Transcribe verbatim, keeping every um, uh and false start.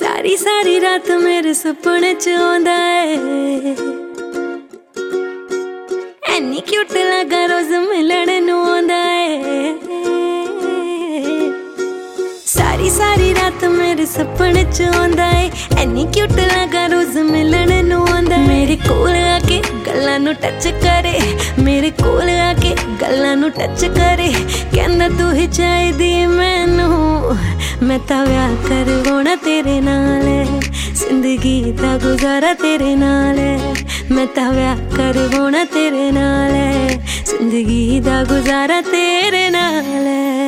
सारी सारी रात मेरे सपने च आंदा है, एनी क्यूट लगा रोज मिलने नू आंदा है। सारी सारी रात मेरे सपने च आंदा है, एनी क्यूट लगा रोज मिलने नू आंदा है। मेरे कोल आके गल्लां नू टच करे, मेरे कोल आके गल्लां नू टच करे, कहंदा तू ही चाहिदी मैनू, मैं तां व्याह करवाउणा तेरे नाल, जिंदगी दा गुजारा तेरे नाल, मैं तां व्याह करवाउणा तेरे नाल, जिंदगी दा गुजारा तेरे नाल।